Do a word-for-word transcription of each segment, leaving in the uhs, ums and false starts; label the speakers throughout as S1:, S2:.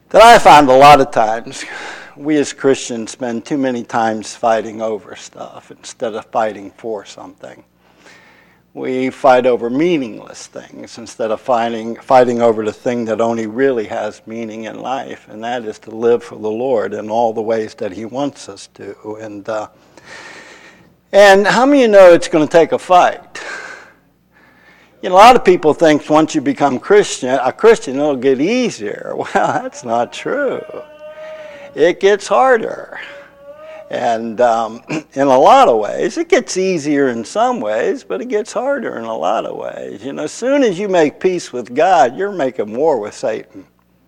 S1: that I find a lot of times we as Christians spend too many times fighting over stuff instead of fighting for something. We fight over meaningless things instead of fighting, fighting over the thing that only really has meaning in life, and that is to live for the Lord in all the ways that He wants us to. And uh, and how many of you know it's going to take a fight? You know, a lot of people think once you become Christian, a Christian, it'll get easier. Well, that's not true. It gets harder. And um, in a lot of ways, it gets easier in some ways, but it gets harder in a lot of ways. You know, as soon as you make peace with God, you're making war with Satan.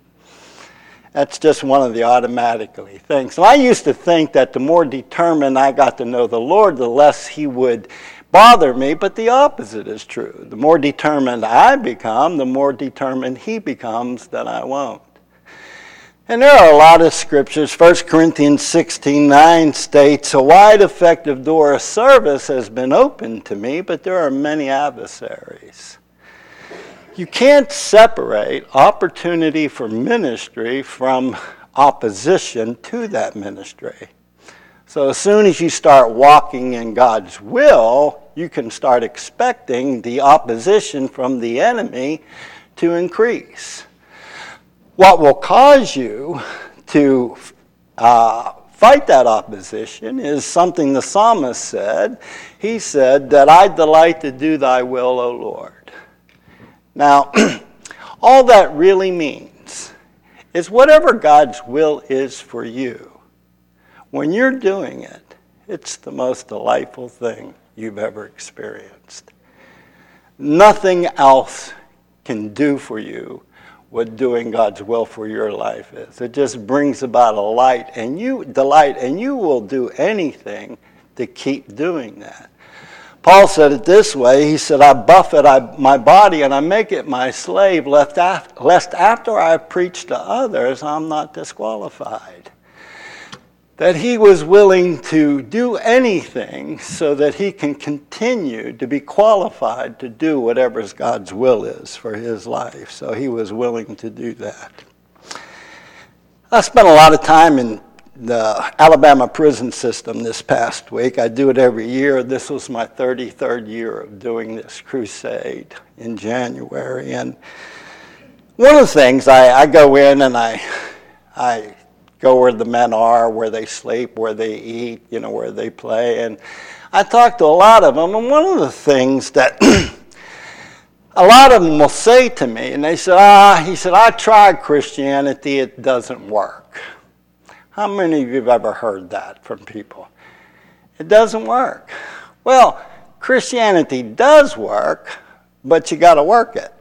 S1: That's just one of the automatically things. And I used to think that the more determined I got to know the Lord, the less He would bother me, but the opposite is true. The more determined I become, the more determined He becomes that I won't. And there are a lot of scriptures. First Corinthians sixteen nine states, "A wide effective door of service has been opened to me, but there are many adversaries." You can't separate opportunity for ministry from opposition to that ministry. So as soon as you start walking in God's will, you can start expecting the opposition from the enemy to increase. What will cause you to uh, fight that opposition is something the psalmist said. He said that I delight to do thy will, O Lord. Now, all that really means is whatever God's will is for you, when you're doing it, it's the most delightful thing you've ever experienced. Nothing else can do for you what doing God's will for your life is. It just brings about a light and you delight, and you will do anything to keep doing that. Paul said it this way. He said, I buffet I, my body and I make it my slave, lest after, lest after I preach to others, I'm not disqualified. That he was willing to do anything so that he can continue to be qualified to do whatever God's will is for his life. So he was willing to do that. I spent a lot of time in the Alabama prison system this past week. I do it every year. This was my thirty-third year of doing this crusade in January. And one of the things, I, I go in and I I go where the men are, where they sleep, where they eat, you know, where they play. And I talk to a lot of them, and one of the things that a lot of them will say to me, and they say, ah, he said, I tried Christianity, it doesn't work. How many of you have ever heard that from people? It doesn't work. Well, Christianity does work, but you got to work it.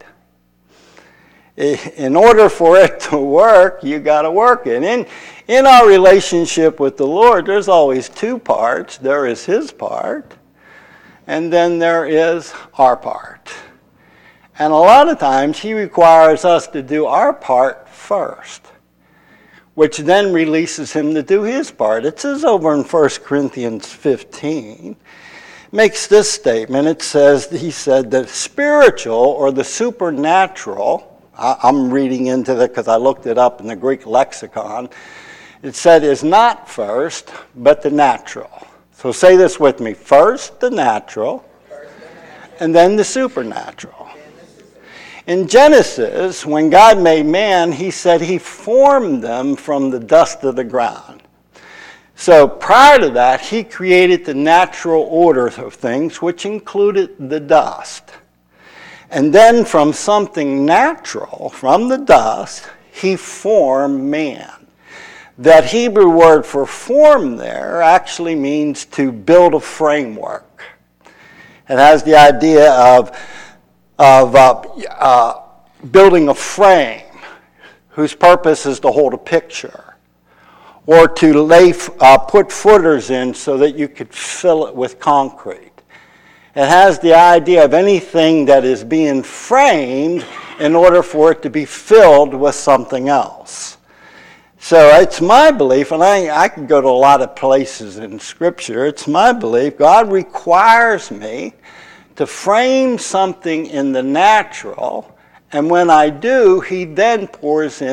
S1: In order for it to work, you got to work it. In, in our relationship with the Lord, there's always two parts. There is His part, and then there is our part. And a lot of times, He requires us to do our part first, which then releases Him to do His part. It says over in First Corinthians fifteen, makes this statement. It says, he said, the spiritual or the supernatural, I'm reading into that because I looked it up in the Greek lexicon. It said is not first, but the natural. So say this with me. First the natural, and then the supernatural. In Genesis, when God made man, He said He formed them from the dust of the ground. So prior to that, He created the natural order of things, which included the dust. And then from something natural, from the dust, He formed man. That Hebrew word for form there actually means to build a framework. It has the idea of, of uh, uh, building a frame whose purpose is to hold a picture, or to lay, uh, put footers in so that you could fill it with concrete. It has the idea of anything that is being framed in order for it to be filled with something else. So it's my belief, and I, I can go to a lot of places in Scripture, it's my belief God requires me to frame something in the natural, and when I do, He then pours in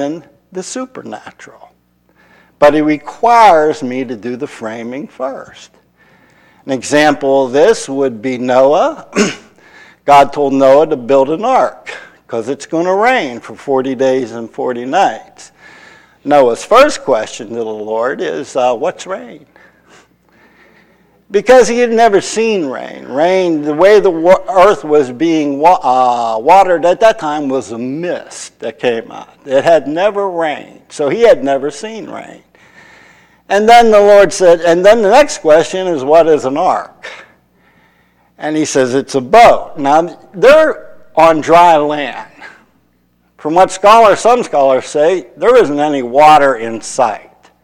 S1: the supernatural. But he requires me to do the framing first. An example of this would be Noah. God told Noah to build an ark because it's going to rain for forty days and forty nights. Noah's first question to the Lord is, uh, what's rain? Because he had never seen rain. Rain, the way the wa- earth was being wa- uh, watered at that time was a mist that came out. It had never rained, so he had never seen rain. And then the Lord said, and then the next question is, what is an ark? And he says, it's a boat. Now, they're on dry land. From what scholars, some scholars say, there isn't any water in sight.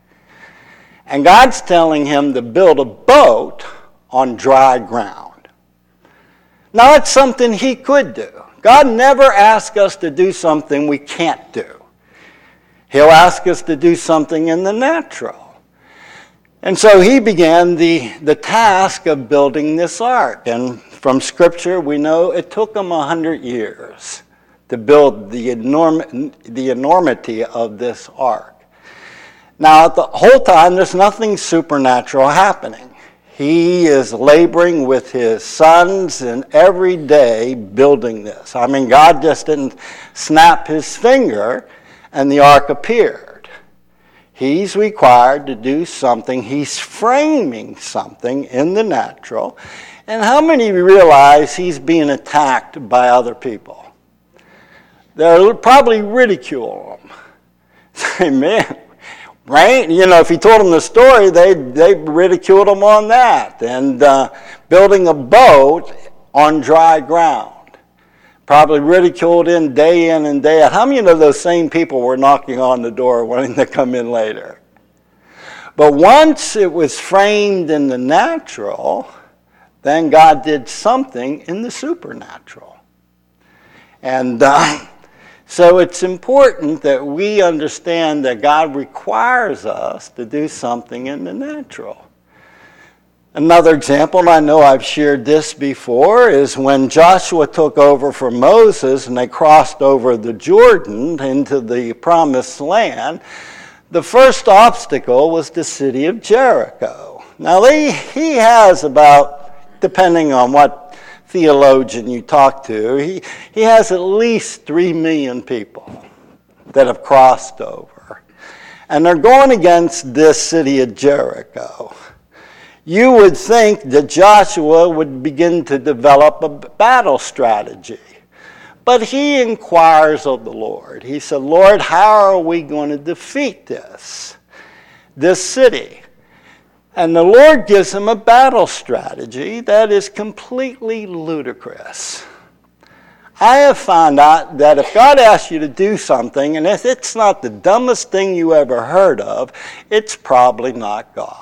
S1: And God's telling him to build a boat on dry ground. Now, it's something he could do. God never asks us to do something we can't do. He'll ask us to do something in the natural. And so he began the, the task of building this ark. And from Scripture, we know it took him one hundred years to build the, enorm- the enormity of this ark. Now, the whole time, there's nothing supernatural happening. He is laboring with his sons and every day building this. I mean, God just didn't snap his finger and the ark appeared. He's required to do something. He's framing something in the natural. And how many realize he's being attacked by other people? They'll probably ridicule him. Say, man, right? You know, if he told them the story, they they ridiculed him on that. And uh, building a boat on dry ground. Probably ridiculed in day in and day out. How many of those same people were knocking on the door wanting to come in later? But once it was framed in the natural, then God did something in the supernatural. And uh, so it's important that we understand that God requires us to do something in the natural. Another example, and I know I've shared this before, is when Joshua took over from Moses and they crossed over the Jordan into the promised land, the first obstacle was the city of Jericho. Now, he, he has about, depending on what theologian you talk to, he, he has at least three million people that have crossed over. And they're going against this city of Jericho. You would think that Joshua would begin to develop a battle strategy. But he inquires of the Lord. He said, Lord, how are we going to defeat this, this city? And the Lord gives him a battle strategy that is completely ludicrous. I have found out that if God asks you to do something, and if it's not the dumbest thing you ever heard of, it's probably not God.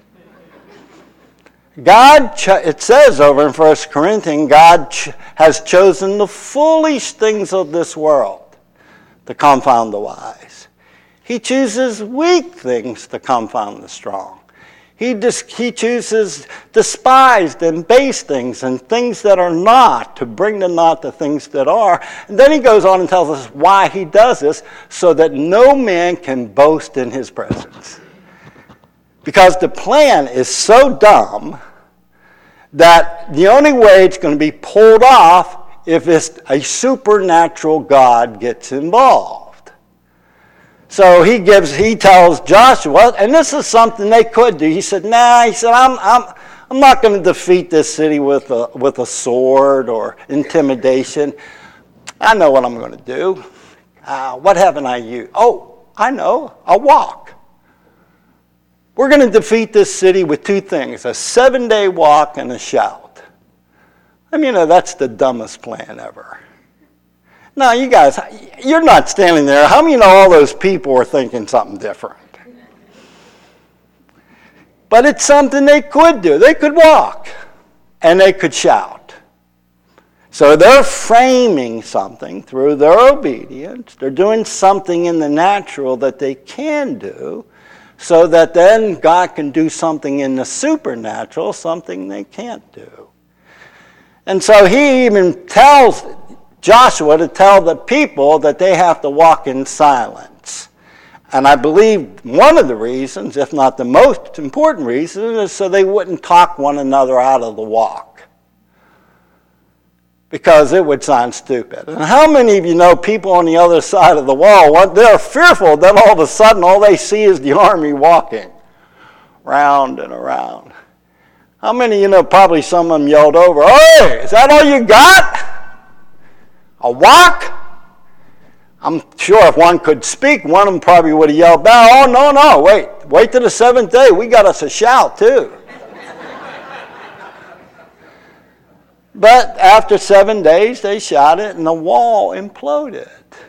S1: God, it says over in First Corinthians, God has chosen the foolish things of this world to confound the wise. He chooses weak things to confound the strong. He, dis, he chooses despised and base things and things that are not to bring to naught the things that are. And then he goes on and tells us why he does this, so that no man can boast in his presence. Because the plan is so dumb that the only way it's going to be pulled off if it's a supernatural God gets involved. So he gives, he tells Joshua, and this is something they could do. He said, "Nah," he said, "I'm, I'm, I'm not going to defeat this city with a with a sword or intimidation. I know what I'm going to do. Uh, what haven't I used? Oh, I know. I'll walk. We're going to defeat this city with two things, a seven-day walk and a shout." I mean, you know, that's the dumbest plan ever. Now, you guys, you're not standing there. How many of you know all those people were thinking something different? But it's something they could do. They could walk, and they could shout. So they're framing something through their obedience. They're doing something in the natural that they can do, so that then God can do something in the supernatural, something they can't do. And so he even tells Joshua to tell the people that they have to walk in silence. And I believe one of the reasons, if not the most important reason, is so they wouldn't talk one another out of the walk. Because it would sound stupid. And how many of you know people on the other side of the wall, they're fearful that all of a sudden all they see is the army walking round and around. How many of you know probably some of them yelled over, "Hey, is that all you got? A walk?" I'm sure if one could speak, one of them probably would have yelled back, "Oh, no, no, wait. Wait till the seventh day. We got us a shout, too." But after seven days, they shouted, and the wall imploded.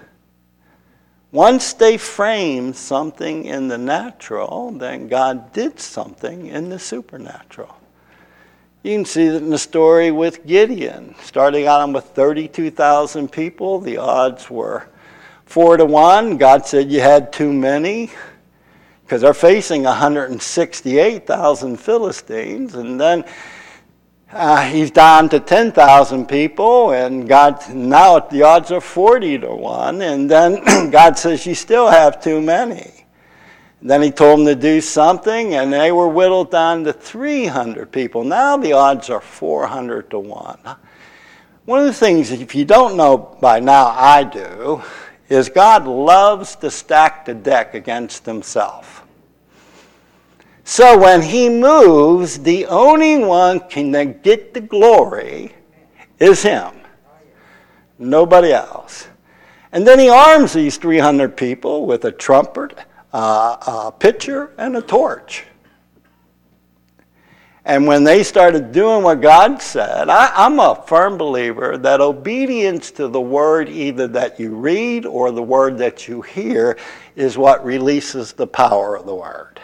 S1: Once they framed something in the natural, then God did something in the supernatural. You can see that in the story with Gideon. Starting out with thirty-two thousand people, the odds were four to one. God said you had too many because they're facing one hundred sixty-eight thousand Philistines. And then uh, he's down to ten thousand people, and God, now the odds are forty to one. And then God says you still have too many. And then he told them to do something, and they were whittled down to three hundred people. Now the odds are four hundred to one. One of the things, if you don't know by now, I do, is God loves to stack the deck against himself. So when he moves, the only one can get the glory is him. Nobody else. And then he arms these three hundred people with a trumpet, uh, a pitcher, and a torch. And when they started doing what God said, I, I'm a firm believer that obedience to the word either that you read or the word that you hear is what releases the power of the word.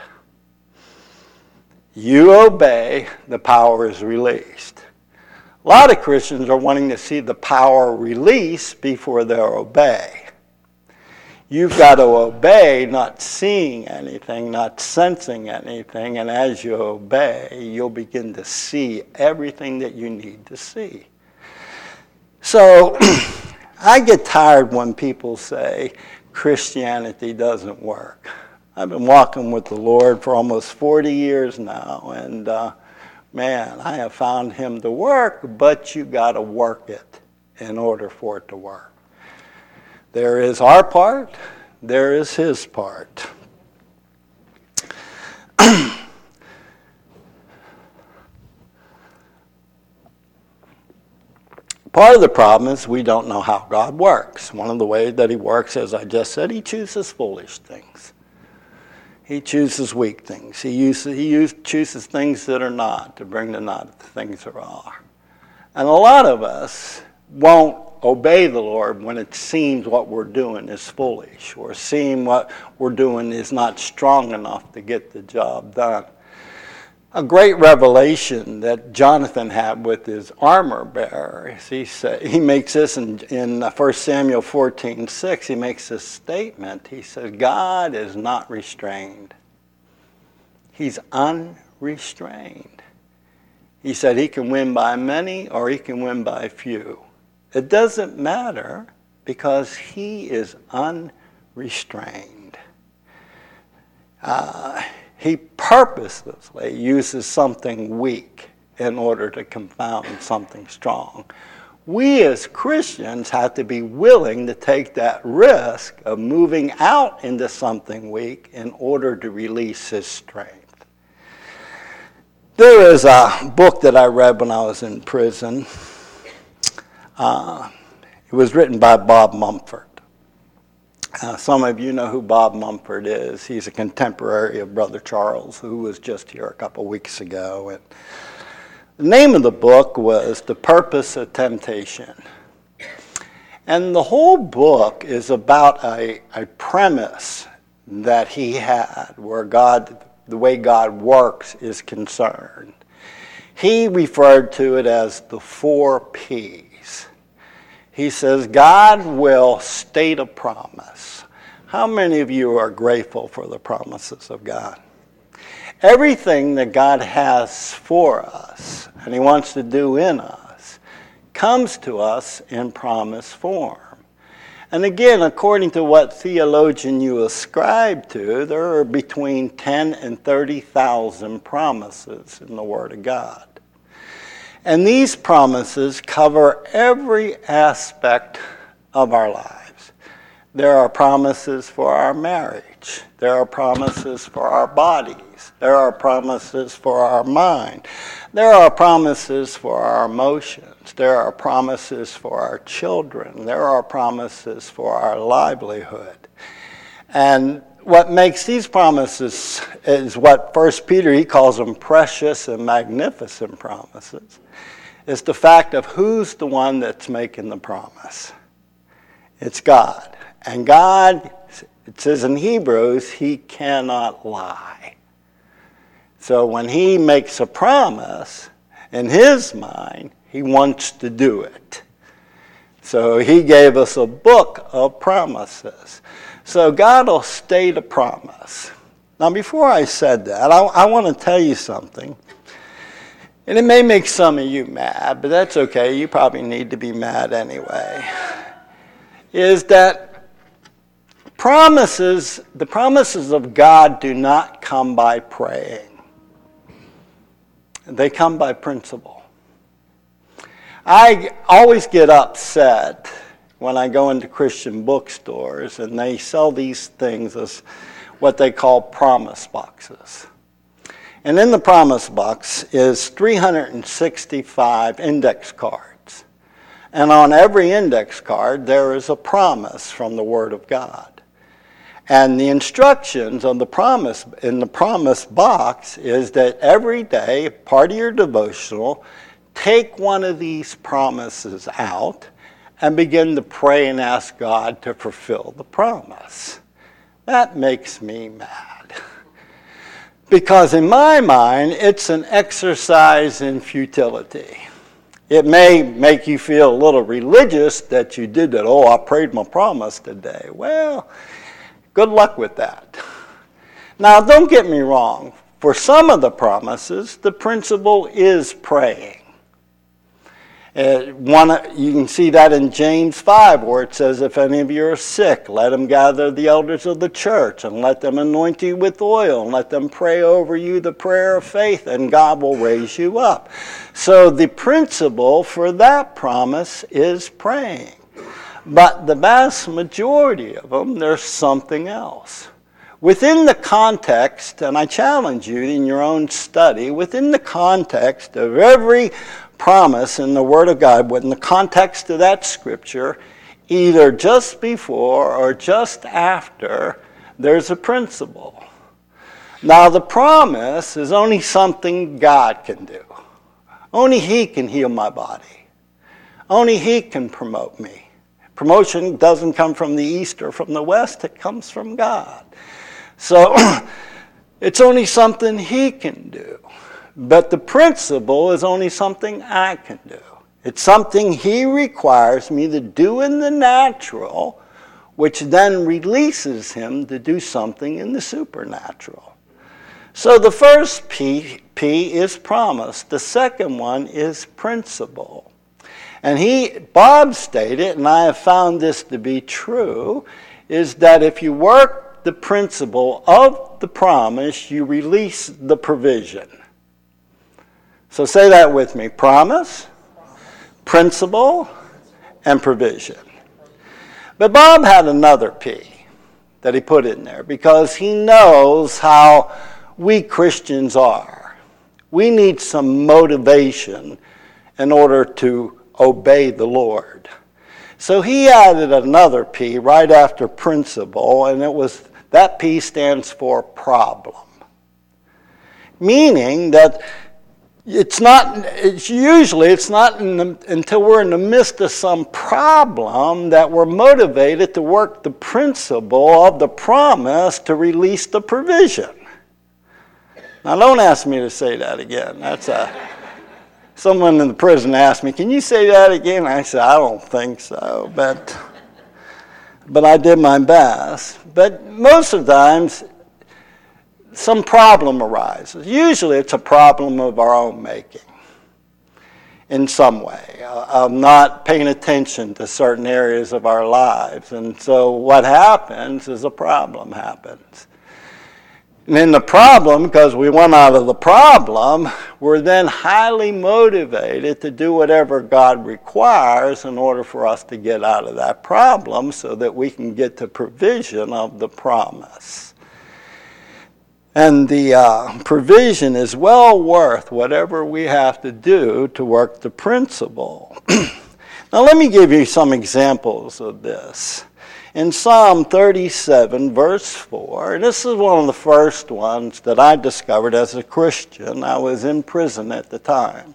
S1: You obey, the power is released. A lot of Christians are wanting to see the power release before they obey. You've got to obey, not seeing anything, not sensing anything, and as you obey, you'll begin to see everything that you need to see. So, I get tired when people say Christianity doesn't work. I've been walking with the Lord for almost forty years now, and uh, man, I have found him to work, but you got to work it in order for it to work. There is our part, there is his part. Part of the problem is we don't know how God works. One of the ways that he works, as I just said, he chooses foolish things. He chooses weak things. He, uses, he use, chooses things that are not to bring the not to things that are. And a lot of us won't obey the Lord when it seems what we're doing is foolish, or seem what we're doing is not strong enough to get the job done. A great revelation that Jonathan had with his armor bearer is he said, he makes this in, in First Samuel fourteen six, he makes this statement. He says, God is not restrained. He's unrestrained. He said he can win by many or he can win by few. It doesn't matter because he is unrestrained. Uh, he purposely uses something weak in order to confound something strong. We as Christians have to be willing to take that risk of moving out into something weak in order to release his strength. There is a book that I read when I was in prison. Uh, it was written by Bob Mumford. Uh, some of you know who Bob Mumford is. He's a contemporary of Brother Charles, who was just here a couple weeks ago. And the name of the book was The Purpose of Temptation. And the whole book is about a, a premise that he had where God, the way God works is concerned. He referred to it as the four P's. He says, God will state a promise. How many of you are grateful for the promises of God? Everything that God has for us, and he wants to do in us, comes to us in promise form. And again, according to what theologian you ascribe to, there are between ten and thirty thousand promises in the Word of God. And these promises cover every aspect of our lives. There are promises for our marriage. There are promises for our bodies. There are promises for our mind. There are promises for our emotions. There are promises for our children. There are promises for our livelihood. And what makes these promises is what First Peter, he calls them precious and magnificent promises, is the fact of who's the one that's making the promise. It's God. And God, it says in Hebrews, he cannot lie. So when he makes a promise, in his mind, he wants to do it. So he gave us a book of promises. So God will state a promise. Now before I said that, I, I want to tell you something. And it may make some of you mad, but that's okay. You probably need to be mad anyway. Is that promises, the promises of God do not come by praying. They come by principle. I always get upset when I go into Christian bookstores and they sell these things as what they call promise boxes. And in the promise box is three hundred sixty-five index cards. And on every index card there is a promise from the Word of God. And the instructions on the promise in the promise box is that every day, part of your devotional, take one of these promises out and begin to pray and ask God to fulfill the promise. That makes me mad. Because in my mind, it's an exercise in futility. It may make you feel a little religious that you did that. Oh, I prayed my promise today. Well, good luck with that. Now, don't get me wrong. For some of the promises, the principle is praying. Uh, one, you can see that in James five, where it says, if any of you are sick, let them gather the elders of the church, and let them anoint you with oil, and let them pray over you the prayer of faith, and God will raise you up. So the principle for that promise is praying. But the vast majority of them, there's something else. Within the context, and I challenge you in your own study, within the context of every promise in the Word of God, within the context of that scripture, either just before or just after, there's a principle. Now, the promise is only something God can do. Only He can heal my body. Only He can promote me. Promotion doesn't come from the east or from the west, it comes from God. So it's only something He can do. But the principle is only something I can do. It's something He requires me to do in the natural, which then releases Him to do something in the supernatural. So the first P, P is promise. The second one is principle. And he, Bob stated, and I have found this to be true, is that if you work the principle of the promise, you release the provision. So say that with me. Promise, principle, and provision. But Bob had another P that he put in there because he knows how we Christians are. We need some motivation in order to obey the Lord. So he added another P right after principle, and it was that P stands for problem. Meaning that it's not, it's usually, it's not in the, until we're in the midst of some problem that we're motivated to work the principle of the promise to release the provision. Now don't ask me to say that again. That's a... Someone in the prison asked me, can you say that again? I said, I don't think so, but but I did my best. But most of the times, some problem arises. Usually it's a problem of our own making. in some way, uh, of not paying attention to certain areas of our lives. And so what happens is a problem happens. And in the problem, because we went out of the problem, we're then highly motivated to do whatever God requires in order for us to get out of that problem so that we can get the provision of the promise. And the uh, provision is well worth whatever we have to do to work the principle. Now let me give you some examples of this. In Psalm thirty-seven, verse four, and this is one of the first ones that I discovered as a Christian. I was in prison at the time.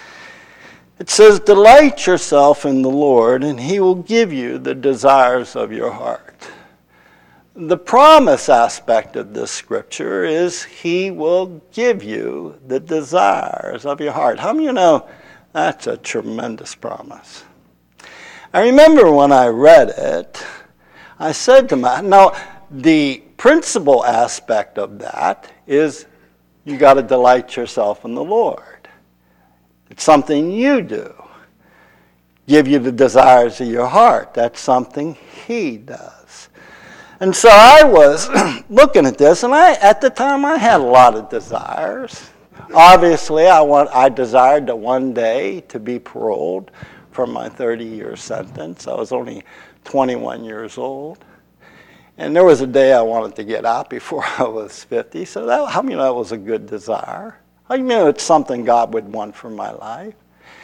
S1: It says, "Delight yourself in the Lord, and he will give you the desires of your heart." The promise aspect of this scripture is he will give you the desires of your heart. How many of you know that's a tremendous promise? I remember when I read it, I said to myself, now the principal aspect of that is you got to delight yourself in the Lord. It's something you do. Give you the desires of your heart. That's something he does. And so I was looking at this, and I, at the time I had a lot of desires. Obviously, I want, I desired to one day to be paroled from my thirty-year sentence. I was only twenty-one years old. And there was a day I wanted to get out before I was fifty. So that, how many know that was a good desire? How many know it's something God would want for my life?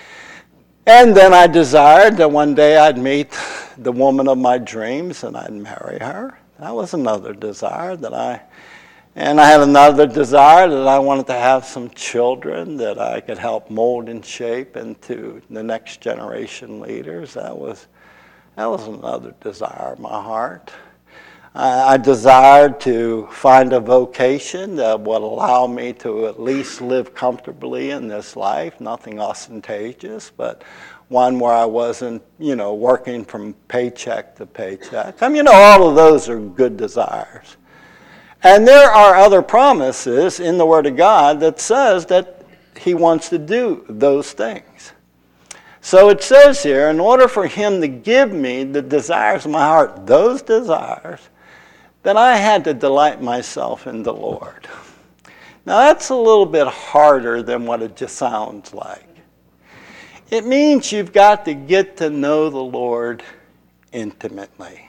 S1: And then I desired that one day I'd meet the woman of my dreams and I'd marry her. That was another desire that I, and I had another desire that I wanted to have some children that I could help mold and shape into the next generation leaders. That was, that was another desire of my heart. I, I desired to find a vocation that would allow me to at least live comfortably in this life, nothing ostentatious, but one where I wasn't, you know, working from paycheck to paycheck. I mean, you know, all of those are good desires. And there are other promises in the Word of God that says that he wants to do those things. So it says here, in order for him to give me the desires of my heart, those desires, then I had to delight myself in the Lord. Now that's a little bit harder than what it just sounds like. It means you've got to get to know the Lord intimately.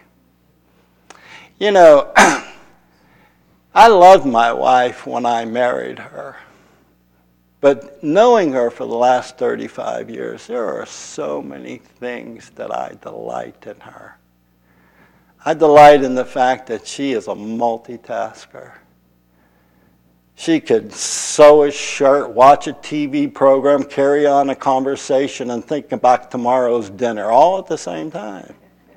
S1: You know, I loved my wife when I married her. But knowing her for the last thirty-five years, there are so many things that I delight in her. I delight in the fact that she is a multitasker. She could sew a shirt, watch a T V program, carry on a conversation, and think about tomorrow's dinner all at the same time.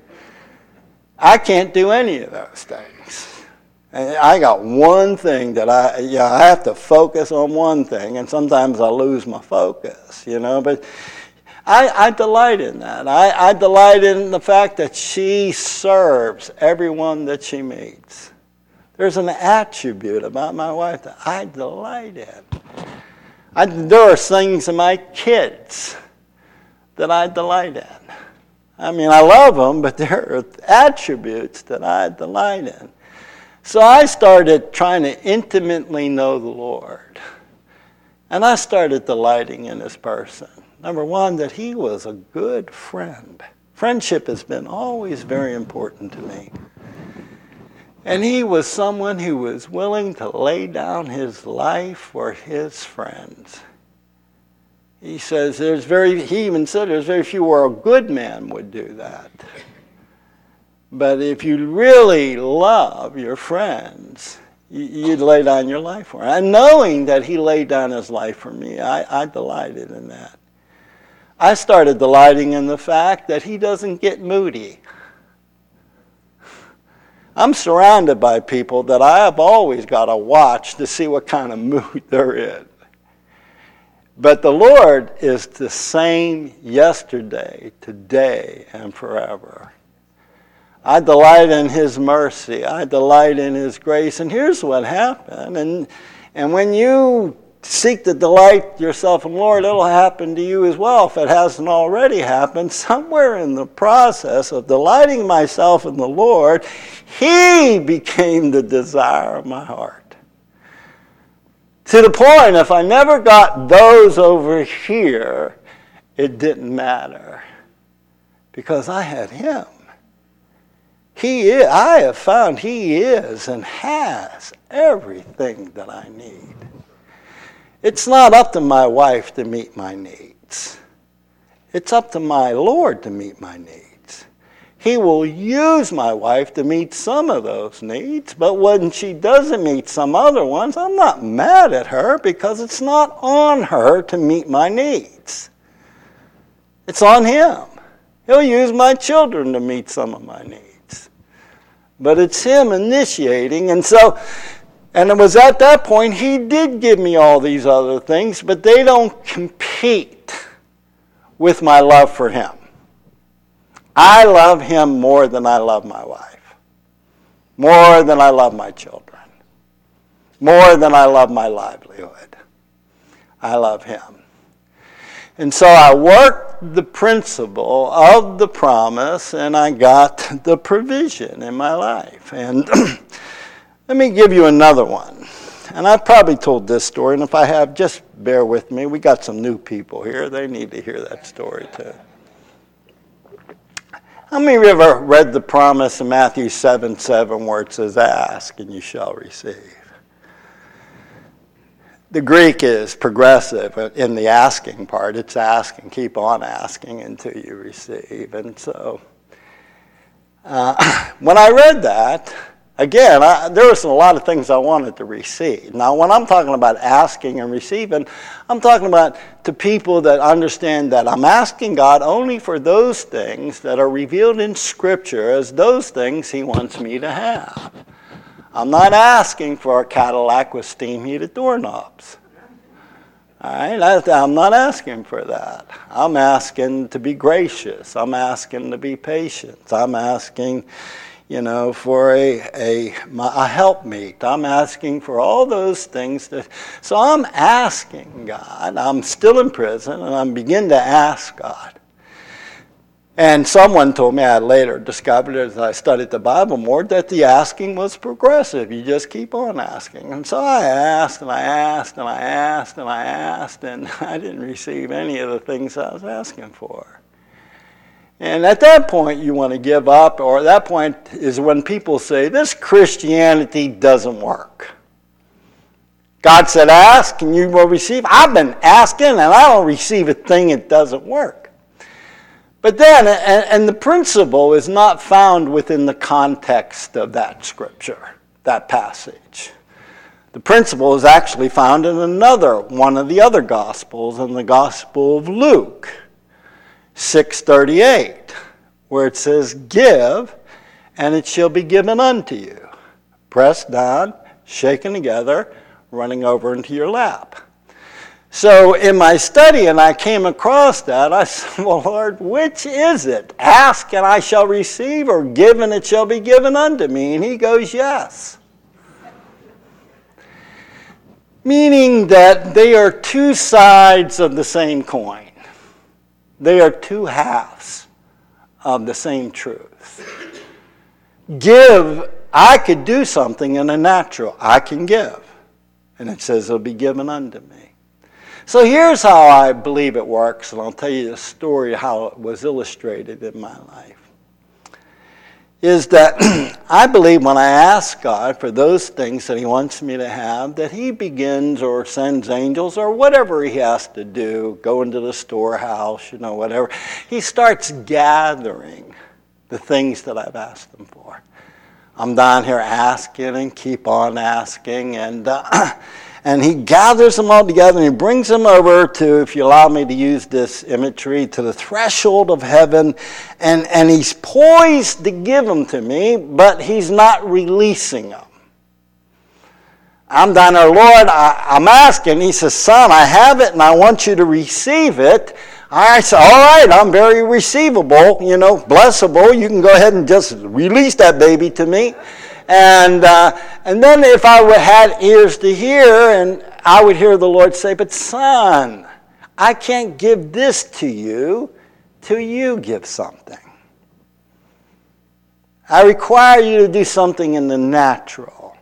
S1: I can't do any of those things. I got one thing that I, you know, I have to focus on one thing, and sometimes I lose my focus, you know, but I, I delight in that. I, I delight in the fact that she serves everyone that she meets. There's an attribute about my wife that I delight in. I, there are things in my kids that I delight in. I mean, I love them, but there are attributes that I delight in. So I started trying to intimately know the Lord. And I started delighting in this person. Number one, that he was a good friend. Friendship has been always very important to me. And he was someone who was willing to lay down his life for his friends. He says there's very, he even said there's very few where a good man would do that. But if you really love your friends, you'd lay down your life for them. And knowing that he laid down his life for me, I, I delighted in that. I started delighting in the fact that he doesn't get moody. I'm surrounded by people that I have always got to watch to see what kind of mood they're in. But the Lord is the same yesterday, today, and forever. I delight in his mercy. I delight in his grace. And here's what happened. And, and when you seek to delight yourself in the Lord, it'll happen to you as well if it hasn't already happened. Somewhere in the process of delighting myself in the Lord, He became the desire of my heart. To the point, if I never got those over here, it didn't matter. Because I had Him. He is, I have found He is and has everything that I need. It's not up to my wife to meet my needs. It's up to my Lord to meet my needs. He will use my wife to meet some of those needs, but when she doesn't meet some other ones, I'm not mad at her because it's not on her to meet my needs. It's on Him. He'll use my children to meet some of my needs. But it's Him initiating, and so... And it was at that point He did give me all these other things, but they don't compete with my love for Him. I love Him more than I love my wife, more than I love my children, more than I love my livelihood. I love Him. And so I worked the principle of the promise, and I got the provision in my life. And let me give you another one. And I've probably told this story, and if I have, just bear with me. We got some new people here. They need to hear that story too. How many of you ever read the promise in Matthew seven seven where it says, ask and you shall receive? The Greek is progressive in the asking part. It's asking, keep on asking until you receive. And so uh, when I read that, Again, I, there was a lot of things I wanted to receive. Now, when I'm talking about asking and receiving, I'm talking about to people that understand that I'm asking God only for those things that are revealed in Scripture as those things He wants me to have. I'm not asking for a Cadillac with steam heated doorknobs. All right, I'm not asking for that. I'm asking to be gracious. I'm asking to be patient. I'm asking, you know, for a, a, a helpmeet. I'm asking for all those things. That, so I'm asking God. I'm still in prison, and I'm beginning to ask God. And someone told me, I later discovered as I studied the Bible more, that the asking was progressive. You just keep on asking. And so I asked, and I asked, and I asked, and I asked, and I didn't receive any of the things I was asking for. And at that point, you want to give up, or at that point is when people say, this Christianity doesn't work. God said, ask, and you will receive. I've been asking, and I don't receive a thing, it doesn't work. But then, and, and the principle is not found within the context of that scripture, that passage. The principle is actually found in another, one of the other Gospels, in the Gospel of Luke, six thirty-eight, where it says, give, and it shall be given unto you. Pressed down, shaken together, running over into your lap. So in my study, and I came across that, I said, well, Lord, which is it? Ask and I shall receive, or give and it shall be given unto me? And He goes, yes. Meaning that they are two sides of the same coin. They are two halves of the same truth. Give, I could do something in the natural. I can give. And it says it'll be given unto me. So here's how I believe it works, and I'll tell you the story how it was illustrated in my life. Is that I believe when I ask God for those things that He wants me to have, that He begins or sends angels or whatever He has to do, go into the storehouse, you know, whatever. He starts gathering the things that I've asked Him for. I'm down here asking and keep on asking, and uh, and He gathers them all together and He brings them over to, if you allow me to use this imagery, to the threshold of heaven, and, and He's poised to give them to me, but He's not releasing them. I'm down there, Lord, I, I'm asking. He says, son, I have it and I want you to receive it. I said, all right, I'm very receivable, you know, blessable. You can go ahead and just release that baby to me. And, uh, and then if I would had ears to hear, and I would hear the Lord say, but son, I can't give this to you till you give something. I require you to do something in the natural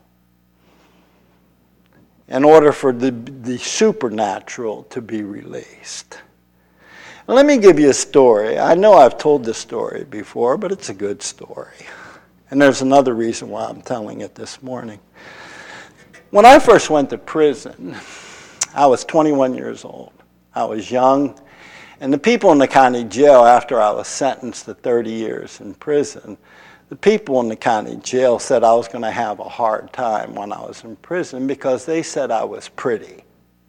S1: in order for the, the supernatural to be released. Let me give you a story. I know I've told this story before, but it's a good story. And there's another reason why I'm telling it this morning. When I first went to prison, I was twenty-one years old. I was young. And the people in the county jail, after I was sentenced to thirty years in prison, the people in the county jail said I was going to have a hard time when I was in prison because they said I was pretty.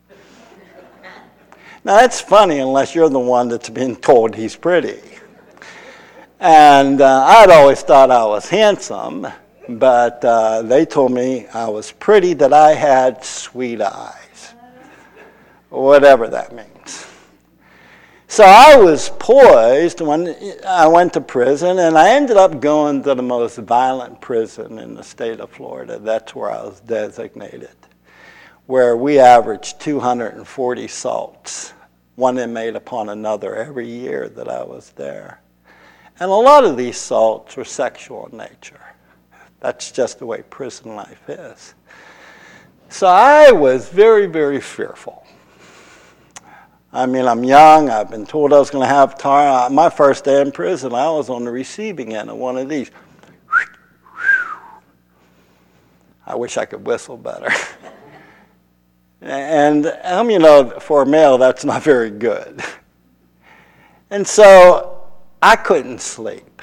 S1: Now, that's funny unless you're the one that's being told he's pretty. And uh, I'd always thought I was handsome, but uh, they told me I was pretty, that I had sweet eyes, whatever that means. So I was poised when I went to prison, and I ended up going to the most violent prison in the state of Florida. That's where I was designated, where we averaged two hundred forty assaults, one inmate upon another, every year that I was there. And a lot of these assaults were sexual in nature. That's just the way prison life is. So I was very, very fearful. I mean, I'm young. I've been told I was going to have tar. My first day in prison, I was on the receiving end of one of these. I wish I could whistle better. And, um, you know, for a male, that's not very good. And so I couldn't sleep.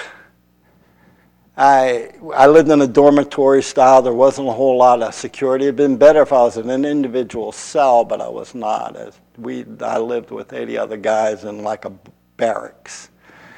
S1: I I lived in a dormitory style. There wasn't a whole lot of security. It would have been better if I was in an individual cell, but I was not. As we, I lived with eighty other guys in like a barracks.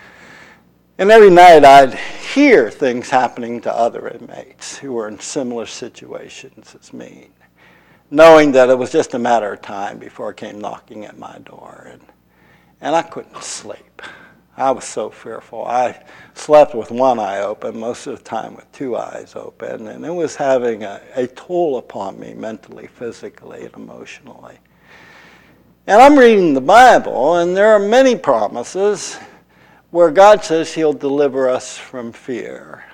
S1: And every night I'd hear things happening to other inmates who were in similar situations as me, knowing that it was just a matter of time before it came knocking at my door. And, and I couldn't sleep. I was so fearful. I slept with one eye open, most of the time with two eyes open, and it was having a, a toll upon me mentally, physically, and emotionally. And I'm reading the Bible, and there are many promises where God says he'll deliver us from fear.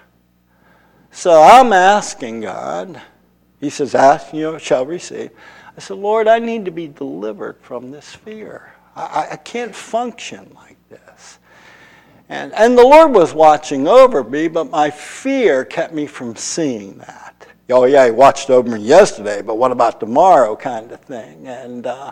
S1: So I'm asking God. He says, ask, you shall receive. I said, Lord, I need to be delivered from this fear. I, I can't function like this. And, and the Lord was watching over me, but my fear kept me from seeing that. Oh, yeah, he watched over me yesterday, but what about tomorrow kind of thing? And, uh,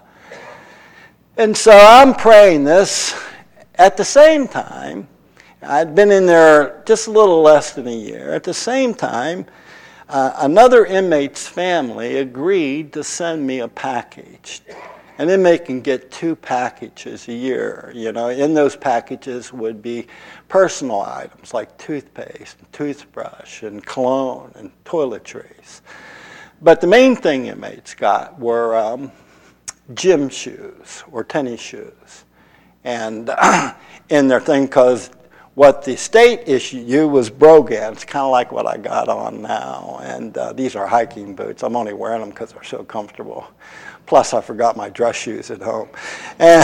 S1: and so I'm praying this. At the same time, I'd been in there just a little less than a year. At the same time, uh, another inmate's family agreed to send me a package. An inmate can get two packages a year. You know, in those packages would be personal items like toothpaste, and toothbrush, and cologne, and toiletries. But the main thing inmates got were um, gym shoes or tennis shoes. And in their thing, because what the state issued you was brogans, kind of like what I got on now. And uh, these are hiking boots. I'm only wearing them because they're so comfortable. Plus, I forgot my dress shoes at home. And,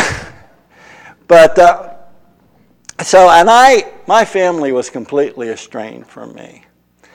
S1: but, uh, so, and I, my family was completely estranged from me.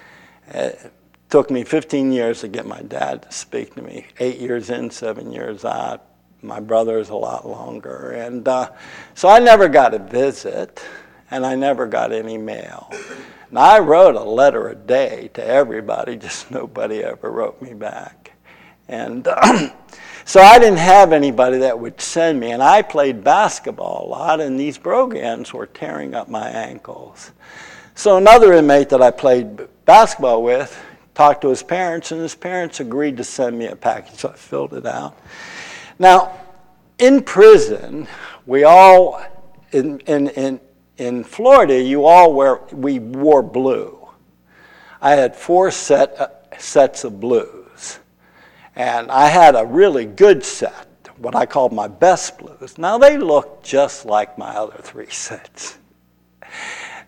S1: It took me fifteen years to get my dad to speak to me. Eight years in, seven years out. My brother is a lot longer. And uh, so I never got a visit, and I never got any mail. Now, I wrote a letter a day to everybody, just nobody ever wrote me back. And um, so I didn't have anybody that would send me. And I played basketball a lot, and these brogans were tearing up my ankles. So another inmate that I played basketball with talked to his parents, and his parents agreed to send me a package. So I filled it out. Now, in prison, we all, in, in, in, in Florida, you all wear, we wore blue. I had four set, uh, sets of blues. And I had a really good set, what I called my best blues. Now, they looked just like my other three sets.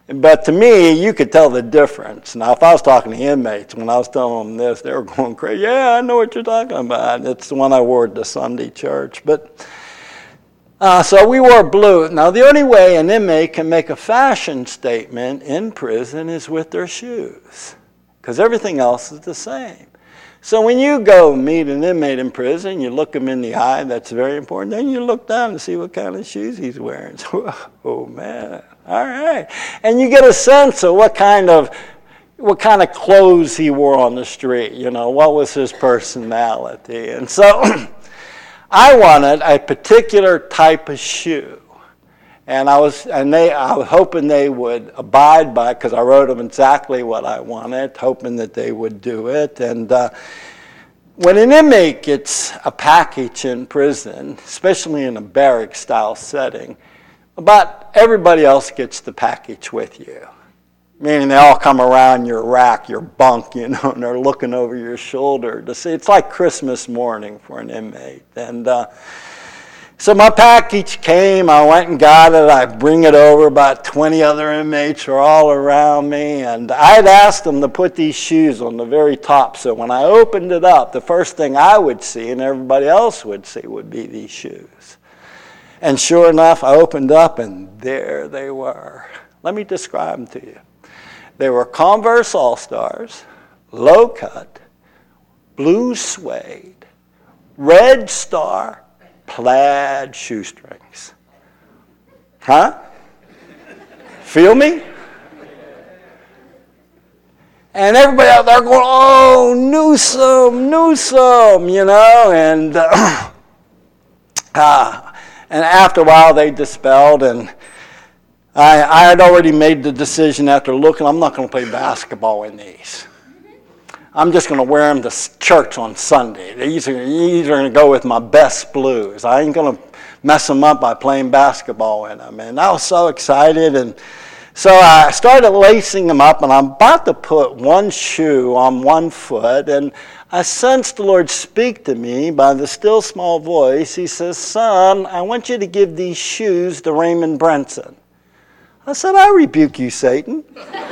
S1: But to me, you could tell the difference. Now, if I was talking to inmates, when I was telling them this, they were going crazy. Yeah, I know what you're talking about. It's the one I wore to Sunday church. But uh, so we wore blue. Now, the only way an inmate can make a fashion statement in prison is with their shoes, because everything else is the same. So when you go meet an inmate in prison, you look him in the eye. That's very important. Then you look down to see what kind of shoes he's wearing. So, oh, man. All right. And you get a sense of what kind of what kind of clothes he wore on the street. You know, what was his personality. And so I wanted a particular type of shoe. And I was and they I was hoping they would abide by it, because I wrote them exactly what I wanted, hoping that they would do it. And uh, when an inmate gets a package in prison, especially in a barrack-style setting, about everybody else gets the package with you. Meaning they all come around your rack, your bunk, you know, and they're looking over your shoulder to see. It's like Christmas morning for an inmate. And uh, so my package came, I went and got it, I bring it over, about twenty other inmates are all around me, and I'd asked them to put these shoes on the very top, so when I opened it up, the first thing I would see and everybody else would see would be these shoes. And sure enough, I opened up and there they were. Let me describe them to you. They were Converse All-Stars, low cut, blue suede, red star, plaid shoestrings. Huh? Feel me? And everybody out there going, oh, Newsom, Newsom, you know, and uh, uh, and after a while they dispelled, and I, I had already made the decision after looking, I'm not going to play basketball in these. I'm just going to wear them to church on Sunday. These are, these are going to go with my best blues. I ain't going to mess them up by playing basketball in them. And I was so excited. And so I started lacing them up, and I'm about to put one shoe on one foot. And I sensed the Lord speak to me by the still small voice. He says, son, I want you to give these shoes to Raymond Brenson. I said, I rebuke you, Satan.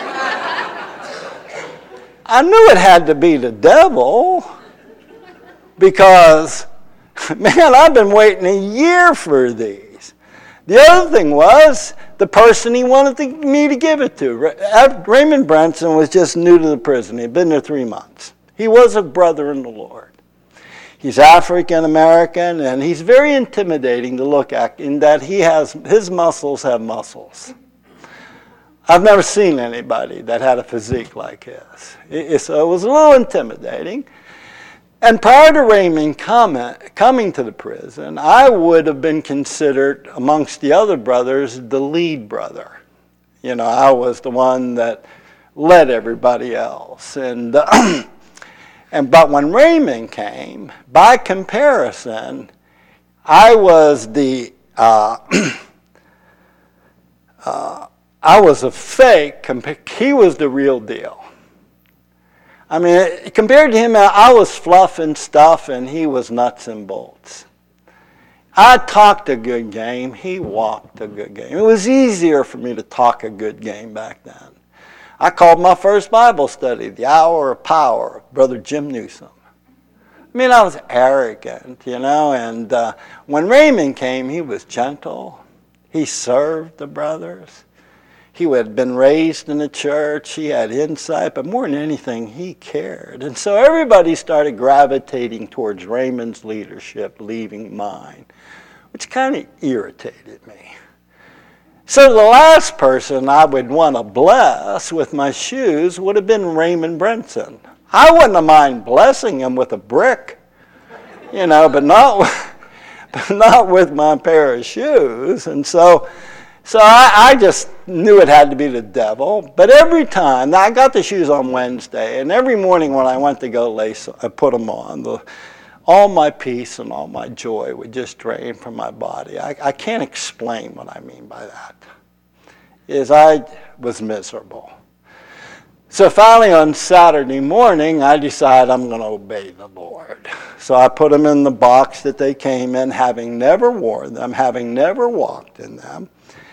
S1: I knew it had to be the devil, because, man, I've been waiting a year for these. The other thing was the person he wanted to, me to give it to. Raymond Brenson was just new to the prison. He'd been there three months. He was a brother in the Lord. He's African American, and he's very intimidating to look at in that he has his muscles have muscles. I've never seen anybody that had a physique like his. It, so it was a little intimidating. And prior to Raymond coming, coming to the prison, I would have been considered, amongst the other brothers, the lead brother. You know, I was the one that led everybody else. And, uh, and but when Raymond came, by comparison, I was the... Uh, uh, I was a fake. He was the real deal. I mean, compared to him, I was fluff and stuff, and he was nuts and bolts. I talked a good game. He walked a good game. It was easier for me to talk a good game back then. I called my first Bible study The Hour of Power, Brother Jim Newsom. I mean, I was arrogant, you know, and uh, when Raymond came, he was gentle. He served the brothers. He had been raised in the church. He had insight, but more than anything, he cared. And so everybody started gravitating towards Raymond's leadership, leaving mine, which kind of irritated me. So the last person I would want to bless with my shoes would have been Raymond Brenson. I wouldn't have mind blessing him with a brick, you know, but not, but not with my pair of shoes. And so... So I, I just knew it had to be the devil. But every time, now I got the shoes on Wednesday, and every morning when I went to go lace, I put them on, the, all my peace and all my joy would just drain from my body. I, I can't explain what I mean by that. Is I was miserable. So finally on Saturday morning, I decided I'm going to obey the Lord. So I put them in the box that they came in, having never worn them, having never walked in them.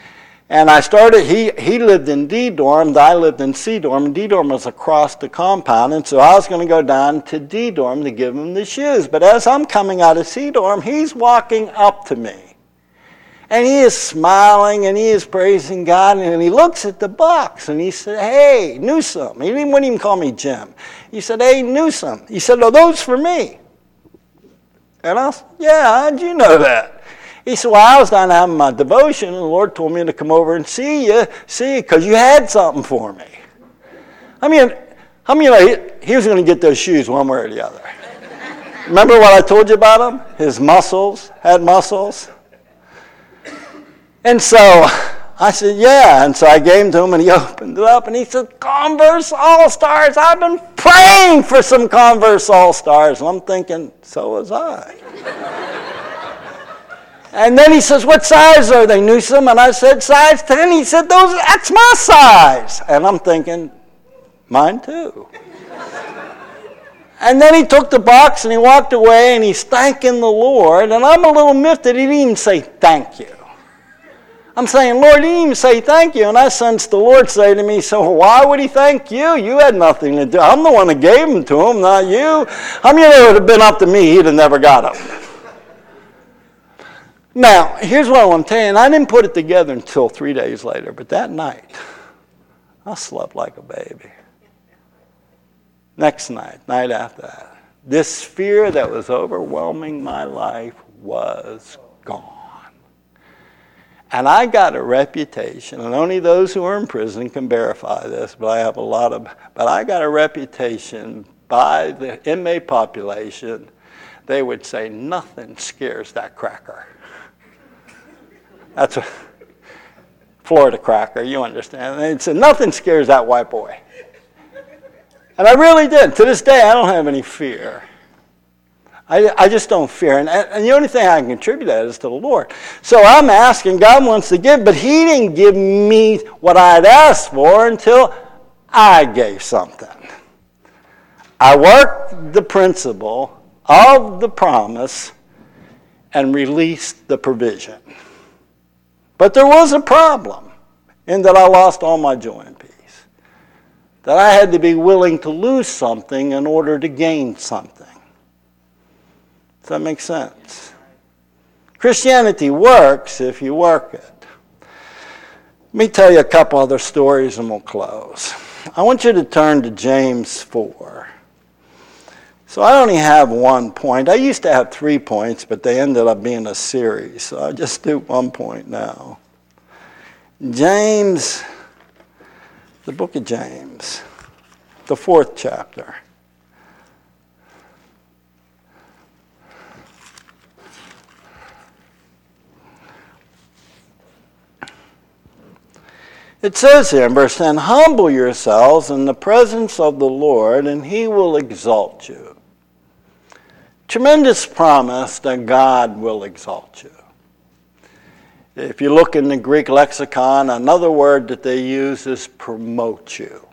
S1: And I started, he, he lived in D-dorm, I lived in C-dorm, and D-dorm was across the compound, and so I was going to go down to D-dorm to give him the shoes. But as I'm coming out of C-dorm, he's walking up to me. And he is smiling, and he is praising God, and he looks at the box, and he said, hey, Newsom. He didn't, wouldn't even call me Jim. He said, hey, Newsom. He said, are those for me? And I said, yeah, how'd you know that? He said, well, I was down having my devotion, and the Lord told me to come over and see you, see, because you had something for me. I mean, how many, you know, he, he was going to get those shoes one way or the other. Remember what I told you about him? His muscles, had muscles. And so I said, yeah. And so I gave them to him, and he opened it up, and he said, Converse All-Stars. I've been praying for some Converse All-Stars. And I'm thinking, so was I. And then he says, what size are they, Newsom? And I said, size ten. He said, those, that's my size. And I'm thinking, mine too. And then he took the box and he walked away and he's thanking the Lord. And I'm a little miffed that he didn't even say thank you. I'm saying, Lord, he didn't even say thank you. And I sensed the Lord say to me, so why would he thank you? You had nothing to do. I'm the one that gave them to him, not you. I mean, it would have been up to me. He'd have never got them. Now, here's what I want to tell you, and I didn't put it together until three days later, but that night, I slept like a baby. Next night, night after that, this fear that was overwhelming my life was gone. And I got a reputation, and only those who are in prison can verify this, but I have a lot of, but I got a reputation by the inmate population. They would say, nothing scares that cracker. That's a Florida cracker, you understand. They'd say, nothing scares that white boy. And I really did. To this day, I don't have any fear. I, I just don't fear. And, and the only thing I can contribute that is to the Lord. So I'm asking, God wants to give, but he didn't give me what I'd asked for until I gave something. I worked the principle of the promise and released the provision. But there was a problem in that I lost all my joy and peace. That I had to be willing to lose something in order to gain something. Does that make sense? Christianity works if you work it. Let me tell you a couple other stories and we'll close. I want you to turn to James four. So I only have one point. I used to have three points, but they ended up being a series. So I'll just do one point now. James, the book of James, the fourth chapter. It says here in verse ten, humble yourselves in the presence of the Lord, and he will exalt you. Tremendous promise that God will exalt you. If you look in the Greek lexicon, another word that they use is promote you.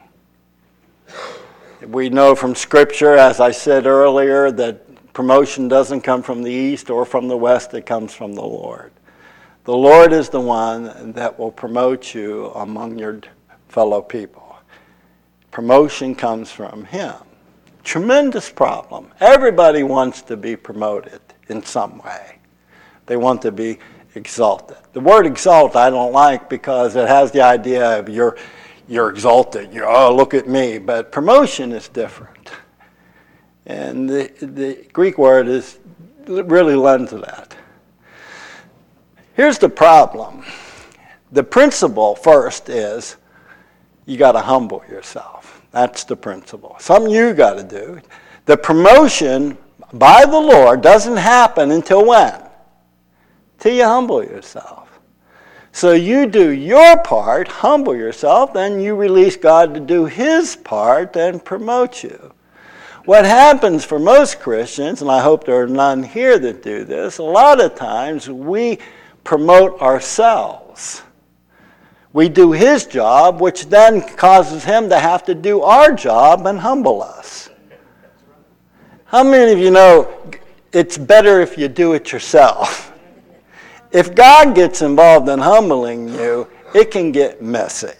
S1: We know from Scripture, as I said earlier, that promotion doesn't come from the east or from the west, it comes from the Lord. The Lord is the one that will promote you among your fellow people. Promotion comes from him. Tremendous problem. Everybody wants to be promoted in some way. They want to be exalted. The word exalt I don't like because it has the idea of you're, you're exalted. You're, oh, look at me. But promotion is different. And the, the Greek word is really lends to that. Here's the problem. The principle first is you got to humble yourself. That's the principle. Something you got to do. The promotion by the Lord doesn't happen until when? Till you humble yourself. So you do your part, humble yourself, then you release God to do his part and promote you. What happens for most Christians, and I hope there are none here that do this, a lot of times we promote ourselves. We do his job, which then causes him to have to do our job and humble us. How many of you know it's better if you do it yourself? If God gets involved in humbling you, it can get messy.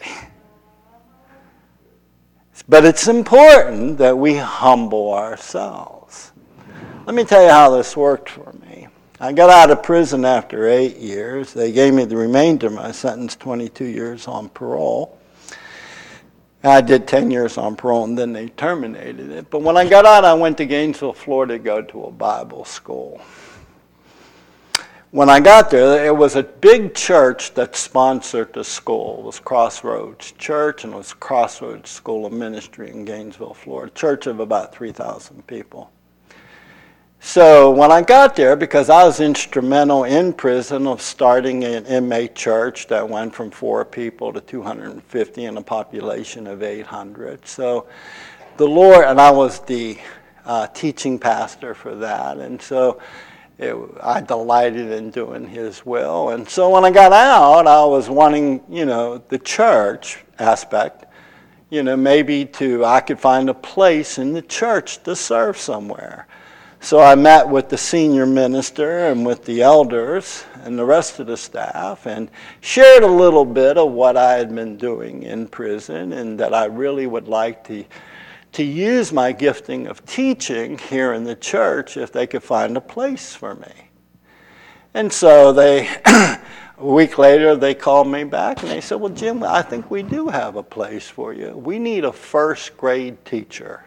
S1: But it's important that we humble ourselves. Let me tell you how this worked for me. I got out of prison after eight years. They gave me the remainder of my sentence, twenty-two years on parole. I did ten years on parole, and then they terminated it. But when I got out, I went to Gainesville, Florida, to go to a Bible school. When I got there, there was a big church that sponsored the school. It was Crossroads Church, and it was Crossroads School of Ministry in Gainesville, Florida. Church of about three thousand people. So when I got there, because I was instrumental in prison of starting an inmate church that went from four people to two hundred fifty in a population of eight hundred. So the Lord, and I was the uh, teaching pastor for that, and so it, I delighted in doing His will. And so when I got out, I was wanting, you know, the church aspect, you know, maybe to, I could find a place in the church to serve somewhere. So I met with the senior minister and with the elders and the rest of the staff and shared a little bit of what I had been doing in prison, and that I really would like to, to use my gifting of teaching here in the church if they could find a place for me. And so they, a week later, they called me back and they said, well, Jim, I think we do have a place for you. We need a first grade teacher.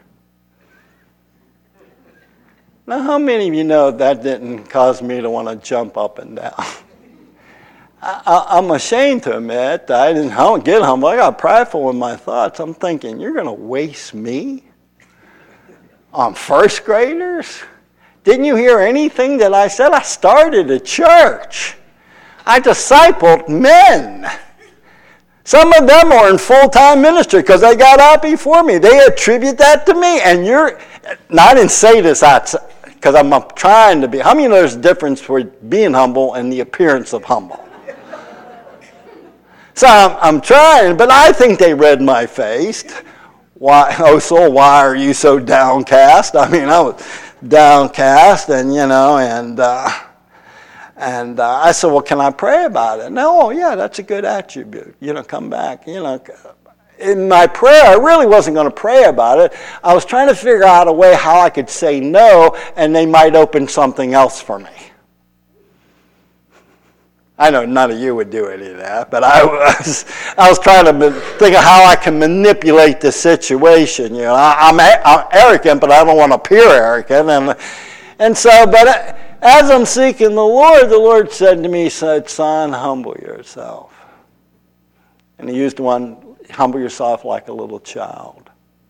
S1: Now, how many of you know that didn't cause me to want to jump up and down? I, I, I'm ashamed to admit that I didn't I don't get humble. I got prideful in my thoughts. I'm thinking, you're going to waste me on first graders? Didn't you hear anything that I said? I started a church. I discipled men. Some of them are in full-time ministry because they got out before me. They attribute that to me. And you're, now I didn't say this because I'm trying to be. How many of you know there's a difference between being humble and the appearance of humble? So I'm, I'm trying, but I think they read my face. Why, oh soul, why are you so downcast? I mean, I was downcast, and you know, and uh, and uh, I said, well, can I pray about it? No, yeah, that's a good attribute. You know, come back. You know, in my prayer, I really wasn't going to pray about it. I was trying to figure out a way how I could say no, and they might open something else for me. I know none of you would do any of that, but I was I was trying to think of how I can manipulate the situation. You know, I, I'm, I'm arrogant, but I don't want to appear arrogant, and and so, but as I'm seeking the Lord, the Lord said to me, said, "Son, humble yourself," and He used one, "Humble yourself like a little child."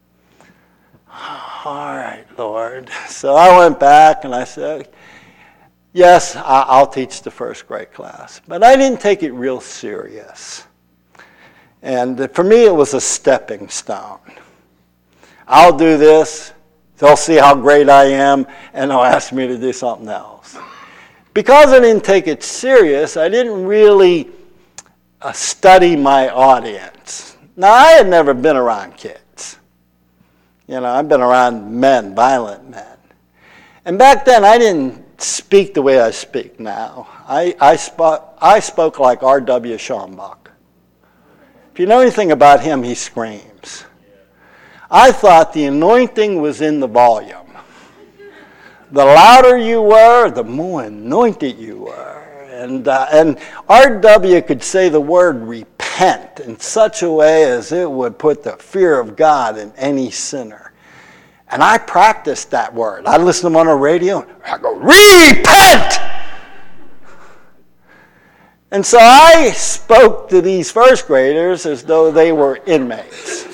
S1: All right, Lord. So I went back and I said, yes, I'll teach the first grade class. But I didn't take it real serious. And for me, it was a stepping stone. I'll do this, they'll see how great I am, and they'll ask me to do something else. Because I didn't take it serious, I didn't really uh, study my audience. Now, I had never been around kids. You know, I've been around men, violent men. And back then, I didn't speak the way I speak now. I, I, spoke, I spoke like R W Schambach. If you know anything about him, he screams. I thought the anointing was in the volume. The louder you were, the more anointed you were. And, uh, and R W could say the word repent in such a way as it would put the fear of God in any sinner. And I practiced that word. I listened to him on the radio, and I go, repent! And so I spoke to these first graders as though they were inmates.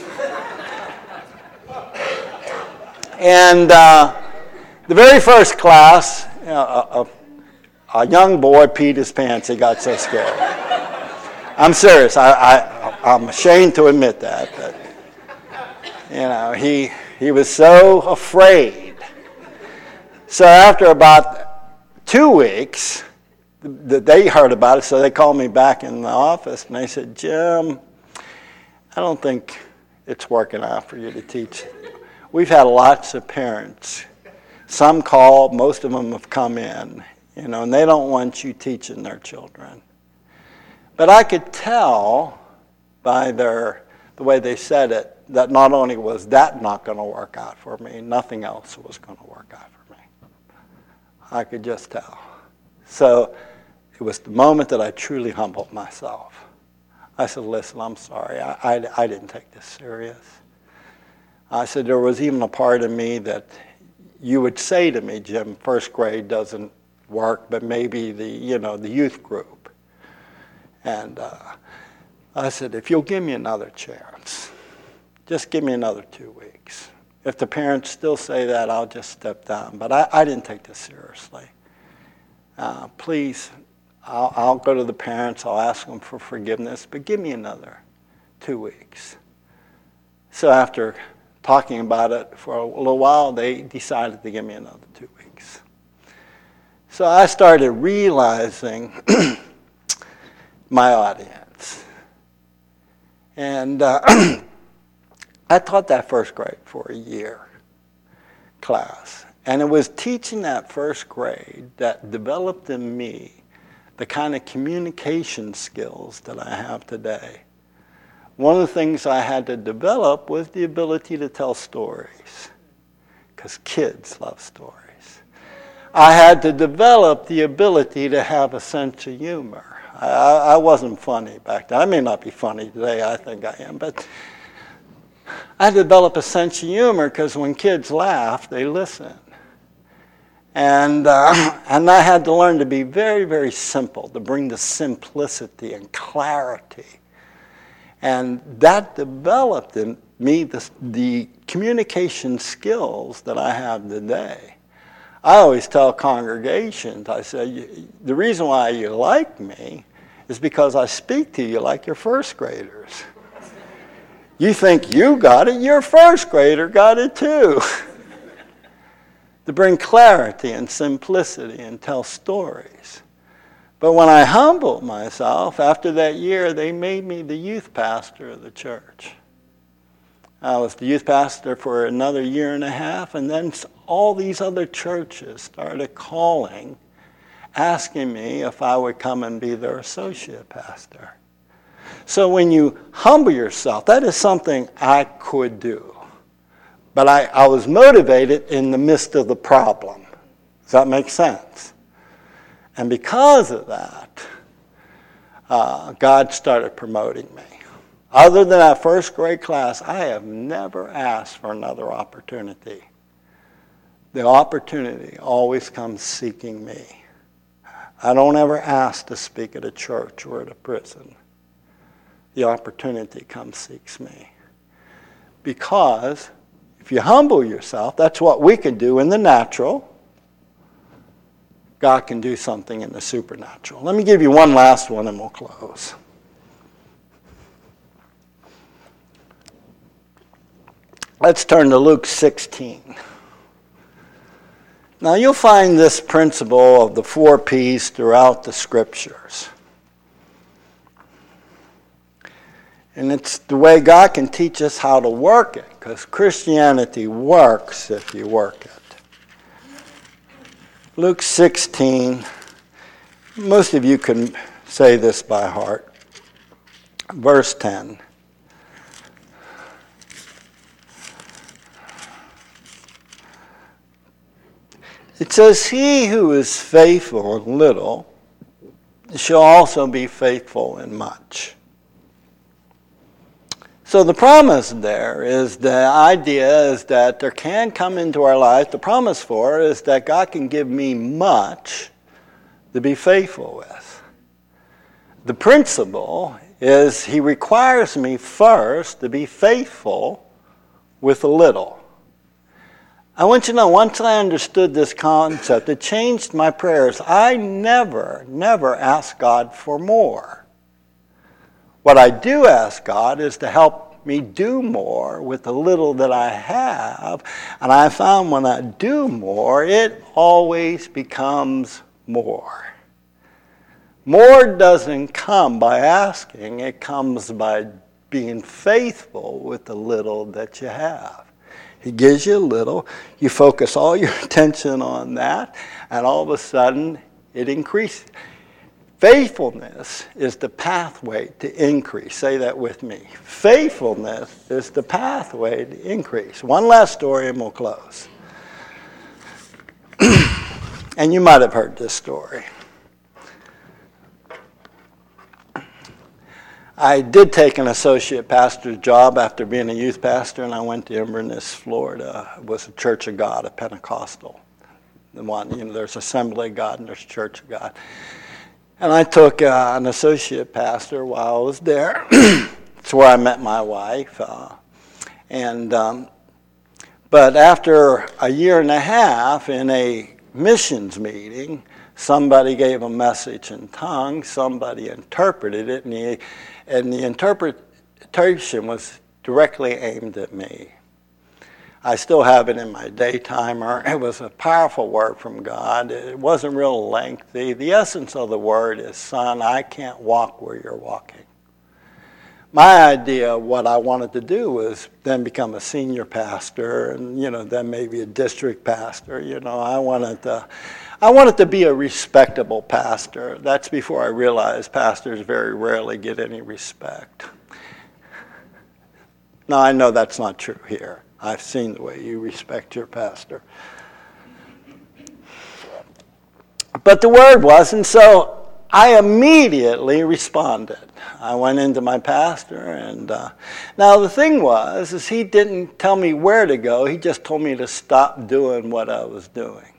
S1: And uh, the very first class, you know, a, a, a young boy peed his pants. He got so scared. I'm serious. I, I, I'm ashamed to admit that. But, you know, he... He was so afraid. So after about two weeks, they heard about it, so they called me back in the office, and they said, Jim, I don't think it's working out for you to teach. We've had lots of parents. Some called, most of them have come in, you know, and they don't want you teaching their children. But I could tell by their the way they said it that not only was that not going to work out for me, nothing else was going to work out for me. I could just tell. So it was the moment that I truly humbled myself. I said, listen, I'm sorry. I, I, I didn't take this serious. I said, there was even a part of me that you would say to me, Jim, first grade doesn't work, but maybe the, you know, the youth group. And uh, I said, if you'll give me another chance, just give me another two weeks. If the parents still say that, I'll just step down. But I, I didn't take this seriously. Uh, please, I'll, I'll go to the parents, I'll ask them for forgiveness, but give me another two weeks. So after talking about it for a little while, they decided to give me another two weeks. So I started realizing my audience. And uh, I taught that first grade for a year class. And it was teaching that first grade that developed in me the kind of communication skills that I have today. One of the things I had to develop was the ability to tell stories, because kids love stories. I had to develop the ability to have a sense of humor. I, I wasn't funny back then. I may not be funny today, I think I am, but I had to develop a sense of humor because when kids laugh, they listen. And, uh, and I had to learn to be very, very simple, to bring the simplicity and clarity. And that developed in me the, the communication skills that I have today. I always tell congregations, I say, the reason why you like me is because I speak to you like your first graders. You think you got it, your first grader got it too. To bring clarity and simplicity and tell stories. But when I humbled myself, after that year, they made me the youth pastor of the church. I was the youth pastor for another year and a half, and then all these other churches started calling, asking me if I would come and be their associate pastor. So when you humble yourself, that is something I could do. But I, I was motivated in the midst of the problem. Does that make sense? And because of that, uh, God started promoting me. Other than that first grade class, I have never asked for another opportunity. The opportunity always comes seeking me. I don't ever ask to speak at a church or at a prison. The opportunity comes seeks me. Because if you humble yourself, that's what we can do in the natural. God can do something in the supernatural. Let me give you one last one and we'll close. Let's turn to Luke sixteen. Now you'll find this principle of the four P's throughout the scriptures. And it's the way God can teach us how to work it, because Christianity works if you work it. Luke sixteen, most of you can say this by heart. Verse ten. It says, he who is faithful in little shall also be faithful in much. So the promise there is, the idea is that there can come into our life, the promise for is that God can give me much to be faithful with. The principle is he requires me first to be faithful with a little. I want you to know, once I understood this concept, it changed my prayers. I never, never ask God for more. What I do ask God is to help me do more with the little that I have. And I found when I do more, it always becomes more. More doesn't come by asking. It comes by being faithful with the little that you have. He gives you a little, you focus all your attention on that, and all of a sudden it increases. Faithfulness is the pathway to increase. Say that with me. Faithfulness is the pathway to increase. One last story and we'll close. And you might have heard this story. I did take an associate pastor's job after being a youth pastor, and I went to Inverness, Florida. It was a Church of God, a Pentecostal. The one, you know, there's Assembly of God and there's Church of God. And I took uh, an associate pastor while I was there. It's where I met my wife. Uh, and um, but after a year and a half in a missions meeting, somebody gave a message in tongues, somebody interpreted it, and the, and the interpretation was directly aimed at me. I still have it in my daytimer. It was a powerful word from God. It wasn't real lengthy. The essence of the word is, son, I can't walk where you're walking. My idea of what I wanted to do was then become a senior pastor and, you know, then maybe a district pastor. You know, I wanted to, I wanted to be a respectable pastor. That's before I realized pastors very rarely get any respect. Now, I know that's not true here. I've seen the way you respect your pastor. But the word was, and so I immediately responded. I went into my pastor, and uh, now the thing was, is he didn't tell me where to go. He just told me to stop doing what I was doing.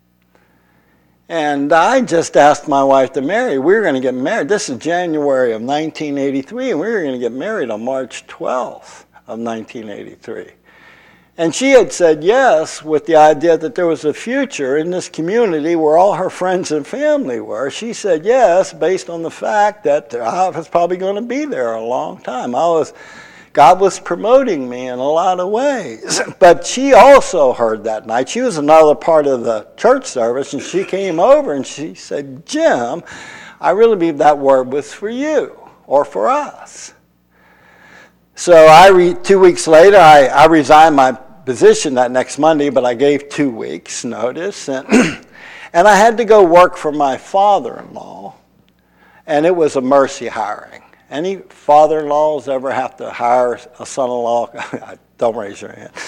S1: And I just asked my wife to marry. We were going to get married. This is January of nineteen eighty-three, and we were going to get married on March twelfth of nineteen eighty-three. And she had said yes with the idea that there was a future in this community where all her friends and family were. She said yes based on the fact that I was probably going to be there a long time. I was, God was promoting me in a lot of ways. But she also heard that night. She was another part of the church service, and she came over and she said, Jim, I really believe that word was for you or for us. So I re- two weeks later, I, I resigned my position that next Monday, but I gave two weeks notice. And, and I had to go work for my father-in-law, and it was a mercy hiring. Any father-in-laws ever have to hire a son-in-law? Don't raise your hand.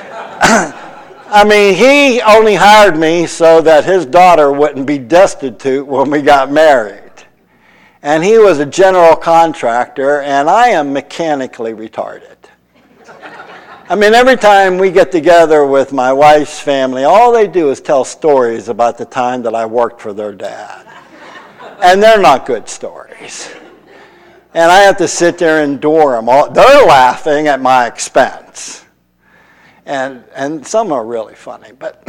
S1: I mean, he only hired me so that his daughter wouldn't be destitute when we got married. And he was a general contractor, and I am mechanically retarded. I mean, every time we get together with my wife's family, all they do is tell stories about the time that I worked for their dad. And they're not good stories. And I have to sit there and endure them. All, they're laughing at my expense. And and some are really funny. But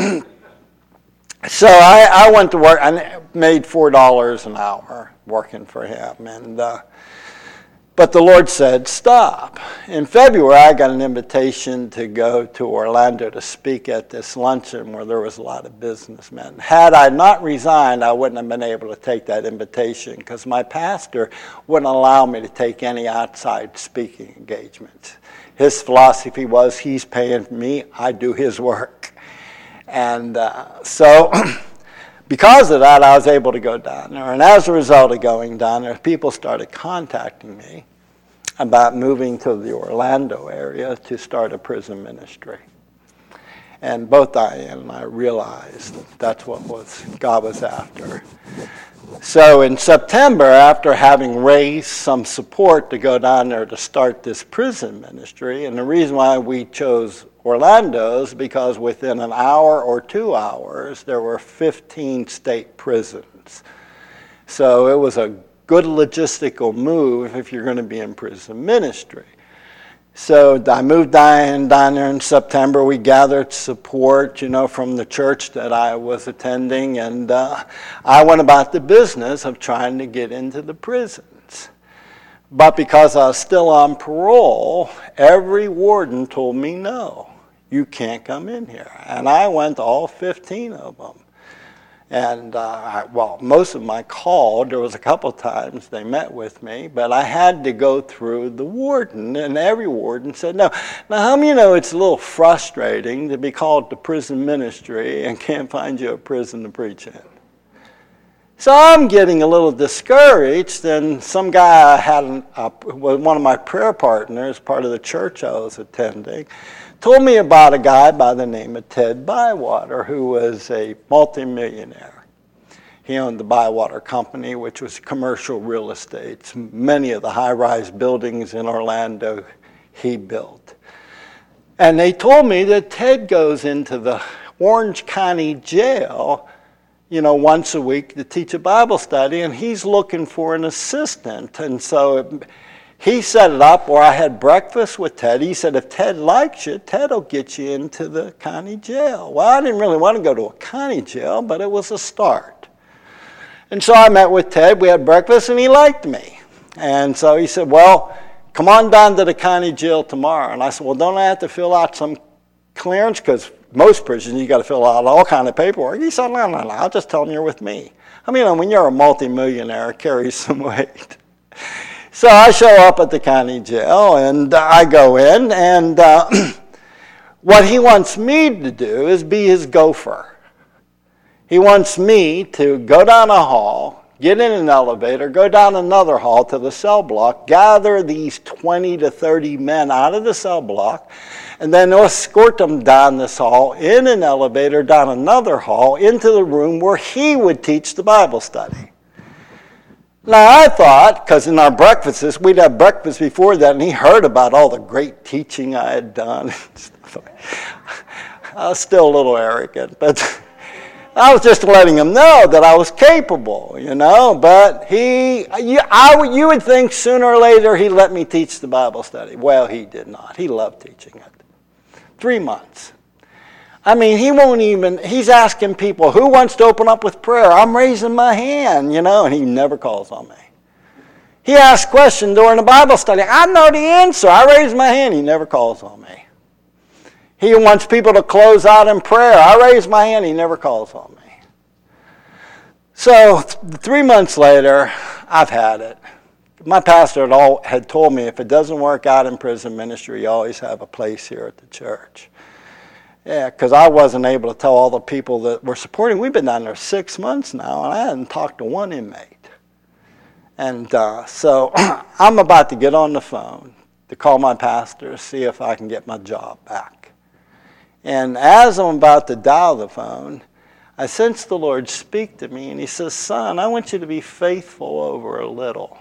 S1: so I, I went to work. I made four dollars an hour working for him. And uh, but the Lord said, stop. In February, I got an invitation to go to Orlando to speak at this luncheon where there was a lot of businessmen. Had I not resigned, I wouldn't have been able to take that invitation because my pastor wouldn't allow me to take any outside speaking engagements. His philosophy was, he's paying me, I do his work. And uh, so because of that, I was able to go down there. And as a result of going down there, people started contacting me about moving to the Orlando area to start a prison ministry. And both Diane and I realized that that's what was God was after. So in September, after having raised some support to go down there to start this prison ministry, and the reason why we chose Orlando is because within an hour or two hours, there were fifteen state prisons. So it was a good logistical move if you're going to be in prison ministry. So I moved Diane down there in September. We gathered support, you know, from the church that I was attending, and uh, I went about the business of trying to get into the prisons. But because I was still on parole, every warden told me, no, you can't come in here. And I went to all fifteen of them. And, uh, I, well, most of them I called. There was a couple times they met with me, but I had to go through the warden, and every warden said no. Now, how many of you know it's a little frustrating to be called to prison ministry and can't find you a prison to preach in? So I'm getting a little discouraged, and some guy I had, an, uh, one of my prayer partners, part of the church I was attending, told me about a guy by the name of Ted Bywater, who was a multimillionaire. He owned the Bywater Company, which was commercial real estate. Many of the high-rise buildings in Orlando he built. And they told me that Ted goes into the Orange County Jail, you know, once a week to teach a Bible study, and he's looking for an assistant. And so it, he set it up where I had breakfast with Ted. He said, if Ted likes you, Ted will get you into the county jail. Well, I didn't really want to go to a county jail, but it was a start. And so I met with Ted. We had breakfast, and he liked me. And so he said, well, come on down to the county jail tomorrow. And I said, well, don't I have to fill out some clearance? Because most prisons, you got to fill out all kind of paperwork. He said, no, no, no, I'll just tell them you're with me. I mean, when you're a multimillionaire, it carries some weight. So I show up at the county jail, and uh, I go in, and uh, what he wants me to do is be his gopher. He wants me to go down a hall, get in an elevator, go down another hall to the cell block, gather these twenty to thirty men out of the cell block, and then escort them down this hall, in an elevator, down another hall, into the room where he would teach the Bible study. Now, I thought, because in our breakfasts, we'd have breakfast before that, and he heard about all the great teaching I had done. I was still a little arrogant, but I was just letting him know that I was capable, you know. But he, you, I, you would think sooner or later he'd let me teach the Bible study. Well, he did not. He loved teaching it. Three months. I mean, he won't even, he's asking people, who wants to open up with prayer? I'm raising my hand, you know, and he never calls on me. He asks questions during the Bible study. I know the answer. I raise my hand. He never calls on me. He wants people to close out in prayer. I raise my hand. He never calls on me. So th- three months later, I've had it. My pastor had, all, had told me if it doesn't work out in prison ministry, you always have a place here at the church. Yeah, because I wasn't able to tell all the people that were supporting. We've been down there six months now, and I hadn't talked to one inmate. And uh, so I'm about to get on the phone to call my pastor to see if I can get my job back. And as I'm about to dial the phone, I sense the Lord speak to me, and he says, son, I want you to be faithful over a little.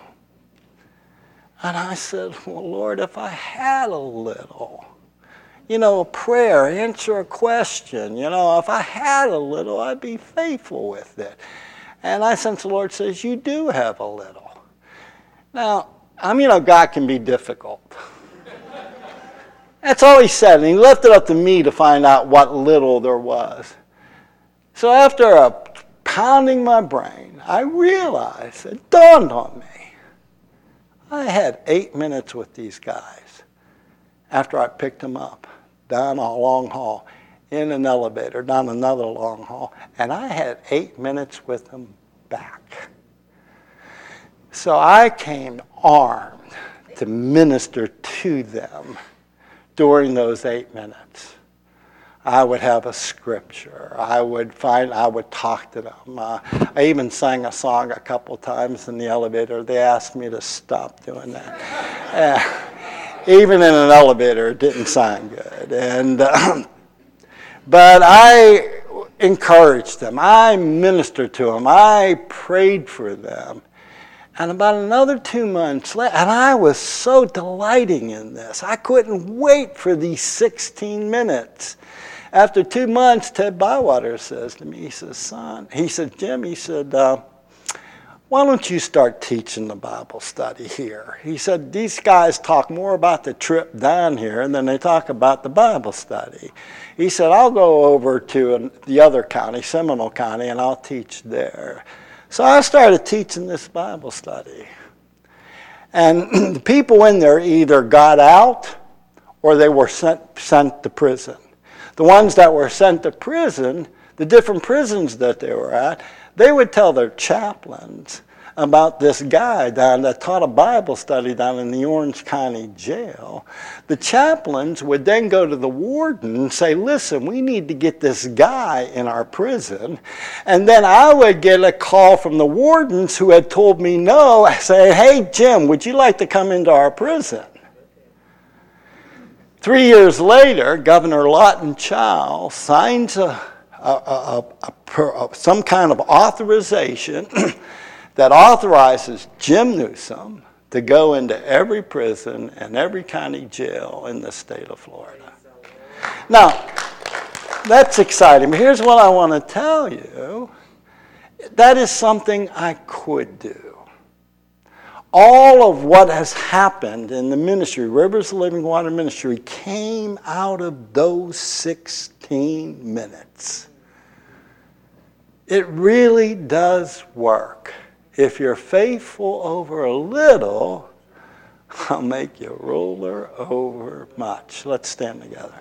S1: And I said, well, Lord, if I had a little, you know, a prayer, answer a question, you know, if I had a little, I'd be faithful with it. And I sense the Lord says, you do have a little. Now, I mean, you know, God can be difficult. That's all he said, and he left it up to me to find out what little there was. So after a pounding my brain, I realized, it dawned on me, I had eight minutes with these guys after I picked them up, down a long hall, in an elevator, down another long hall, and I had eight minutes with them back. So I came armed to minister to them during those eight minutes. I would have a scripture. I would find, I would talk to them. Uh, I even sang a song a couple times in the elevator. They asked me to stop doing that. Uh, even in an elevator, it didn't sound good. And uh, but I encouraged them. I ministered to them. I prayed for them. And about another two months later, and I was so delighting in this. I couldn't wait for these sixteen minutes. After two months, Ted Bywater says to me, he says, son, he said, Jim, he said, uh, why don't you start teaching the Bible study here? He said, these guys talk more about the trip down here than they talk about the Bible study. He said, I'll go over to an, the other county, Seminole County, and I'll teach there. So I started teaching this Bible study. And the people in there either got out or they were sent, sent to prison. The ones that were sent to prison, the different prisons that they were at, they would tell their chaplains about this guy down that taught a Bible study down in the Orange County Jail. The chaplains would then go to the warden and say, listen, we need to get this guy in our prison. And then I would get a call from the wardens who had told me no, say, hey, Jim, would you like to come into our prison? Three years later, Governor Lawton Chow signs a, a, a, a, a, some kind of authorization that authorizes Jim Newsom to go into every prison and every county jail in the state of Florida. Now, that's exciting. But here's what I want to tell you. That is something I could do. All of what has happened in the ministry, Rivers of Living Water ministry, came out of those sixteen minutes. It really does work. If you're faithful over a little, I'll make you ruler over much. Let's stand together.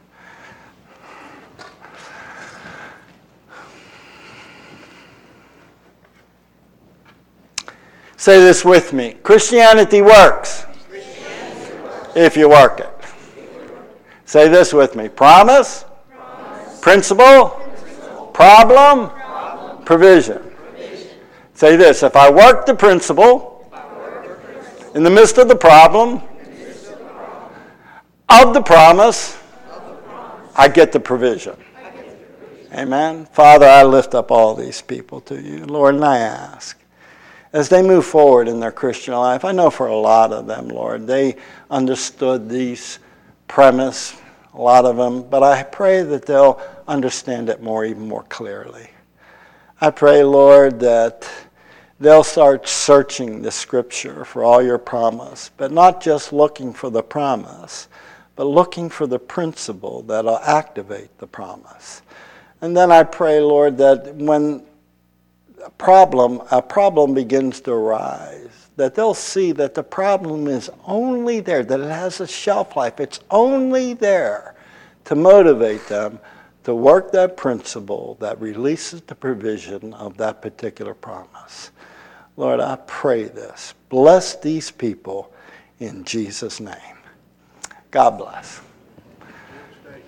S1: Say this with me. Christianity works, Christianity works. If you work it. Say this with me. Promise, Promise. Principle, Principle. Problem, Problem. Provision. Provision. Say this. If I work the principle, work the principle in the midst of the problem, the of, the problem of the promise, of the promise I get the provision. Get the provision. Amen. Father, I lift up all these people to you. Lord, and I ask, as they move forward in their Christian life, I know for a lot of them, Lord, they understood these premise, a lot of them, but I pray that they'll understand it more, even more clearly. I pray, Lord, that they'll start searching the Scripture for all your promise, but not just looking for the promise, but looking for the principle that'll activate the promise. And then I pray, Lord, that when A problem, a problem begins to arise, that they'll see that the problem is only there, that it has a shelf life. It's only there to motivate them to work that principle that releases the provision of that particular promise. Lord, I pray this. Bless these people in Jesus' name. God bless.